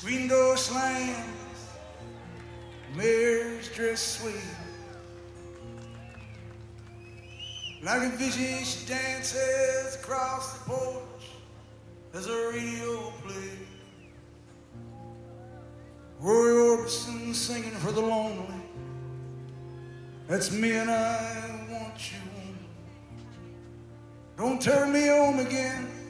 Green door slams, mares dressed sweet. Like a vision she dances across the porch as a radio play. Roy Orbison singing for the lonely. That's me and I want you. Don't turn me home again.